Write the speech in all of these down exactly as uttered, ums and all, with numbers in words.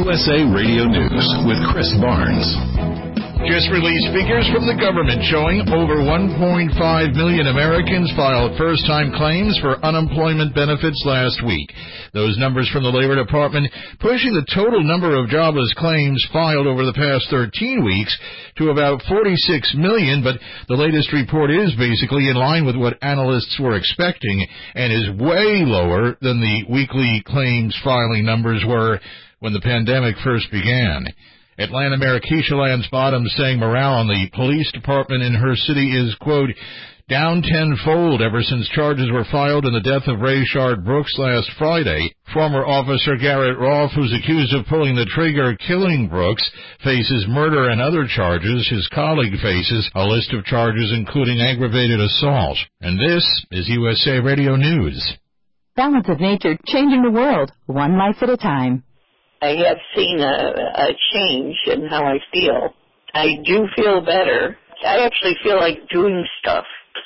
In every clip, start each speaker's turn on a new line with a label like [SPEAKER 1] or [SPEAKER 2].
[SPEAKER 1] U S A Radio News with Chris Barnes.
[SPEAKER 2] Just released figures from the government showing over one point five million Americans filed first-time claims for unemployment benefits last week. Those numbers from the Labor Department pushing the total number of jobless claims filed over the past thirteen weeks to about forty-six million, but the latest report is basically in line with what analysts were expecting and is way lower than the weekly claims filing numbers were when the pandemic first began. Atlanta Mayor Keisha Lance Bottoms saying morale in the police department in her city is, quote, down tenfold ever since charges were filed in the death of Rayshard Brooks last Friday. Former Officer Garrett Rolfe, who's accused of pulling the trigger killing Brooks, faces murder and other charges. His colleague faces a list of charges including aggravated assault. And this is U S A Radio News.
[SPEAKER 3] Balance of Nature, changing the world, one life at a time.
[SPEAKER 4] I have seen a, a change in how I feel. I do feel better. I actually feel like doing stuff,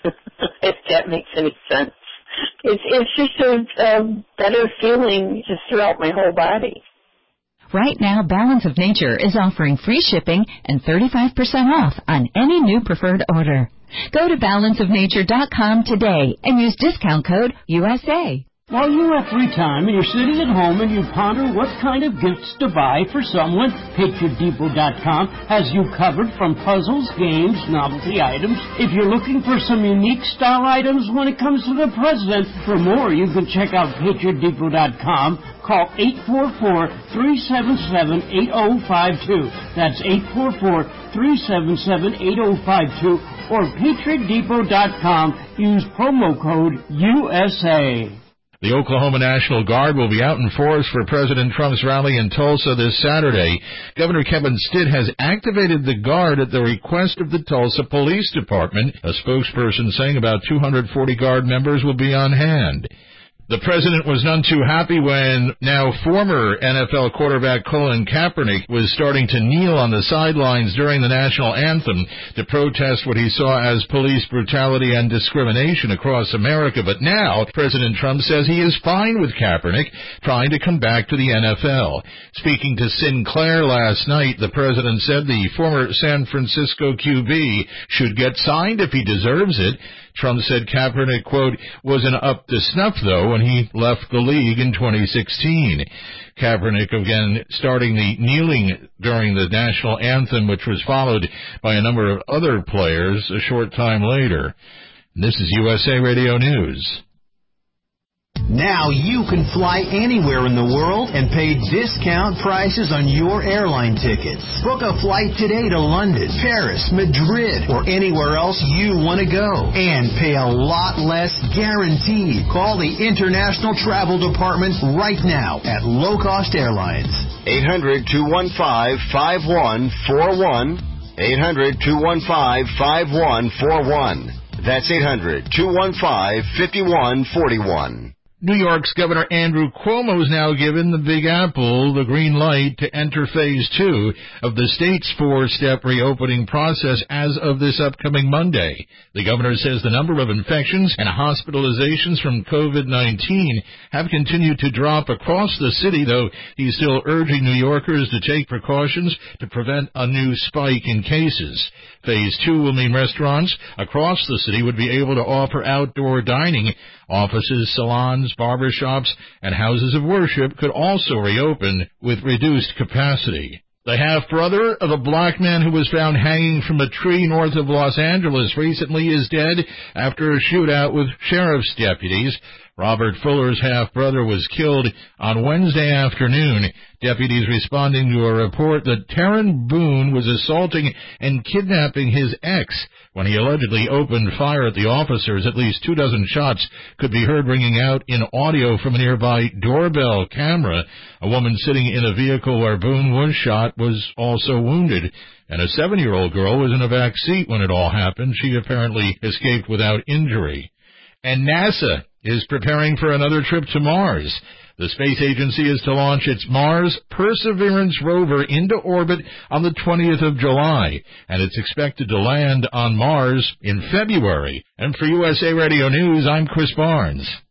[SPEAKER 4] if that makes any sense. It's, it's just a, a better feeling just throughout my whole body.
[SPEAKER 3] Right now, Balance of Nature is offering free shipping and thirty-five percent off on any new preferred order. Go to balance of nature dot com today and use discount code U S A.
[SPEAKER 5] While you have free time and you're sitting at home and you ponder what kind of gifts to buy for someone, Patriot Depot dot com has you covered from puzzles, games, novelty items. If you're looking for some unique style items when it comes to the president, for more you can check out Patriot Depot dot com. Call eight four four, three seven seven, eight zero five two. That's eight four four, three seven seven, eight zero five two. Or Patriot Depot dot com. Use promo code U S A.
[SPEAKER 2] The Oklahoma National Guard will be out in force for President Trump's rally in Tulsa this Saturday. Governor Kevin Stitt has activated the Guard at the request of the Tulsa Police Department. A spokesperson saying about two hundred forty Guard members will be on hand. The president was none too happy when now former N F L quarterback Colin Kaepernick was starting to kneel on the sidelines during the national anthem to protest what he saw as police brutality and discrimination across America. But now President Trump says he is fine with Kaepernick trying to come back to the N F L. Speaking to Sinclair last night, the president said the former San Francisco Q B should get signed if he deserves it. Trump said Kaepernick, quote, wasn't up to snuff, though, when he left the league in twenty sixteen. Kaepernick again starting the kneeling during the national anthem, which was followed by a number of other players a short time later. This is U S A Radio News.
[SPEAKER 6] Now you can fly anywhere in the world and pay discount prices on your airline tickets. Book a flight today to London, Paris, Madrid, or anywhere else you want to go. And pay a lot less guaranteed. Call the International Travel Department right now at Low Cost Airlines.
[SPEAKER 7] eight hundred, two one five, five one four one. eight hundred, two one five, five one four one. That's eight hundred, two one five, five one four one.
[SPEAKER 2] New York's Governor Andrew Cuomo is now given the Big Apple the green light to enter phase two of the state's four-step reopening process as of this upcoming Monday. The governor says the number of infections and hospitalizations from covid nineteen have continued to drop across the city, though he's still urging New Yorkers to take precautions to prevent a new spike in cases. Phase two will mean restaurants across the city would be able to offer outdoor dining. Offices, salons, barbershops, and houses of worship could also reopen with reduced capacity. The half-brother of a black man who was found hanging from a tree north of Los Angeles recently is dead after a shootout with sheriff's deputies. Robert Fuller's half-brother was killed on Wednesday afternoon. Deputies responding to a report that Taryn Boone was assaulting and kidnapping his ex. When he allegedly opened fire at the officers, at least two dozen shots could be heard ringing out in audio from a nearby doorbell camera. A woman sitting in a vehicle where Boone was shot was also wounded, and a seven-year-old girl was in a back seat when it all happened. She apparently escaped without injury. And NASA is preparing for another trip to Mars. The space agency is to launch its Mars Perseverance rover into orbit on the twentieth of July, and it's expected to land on Mars in February. And for U S A Radio News, I'm Chris Barnes.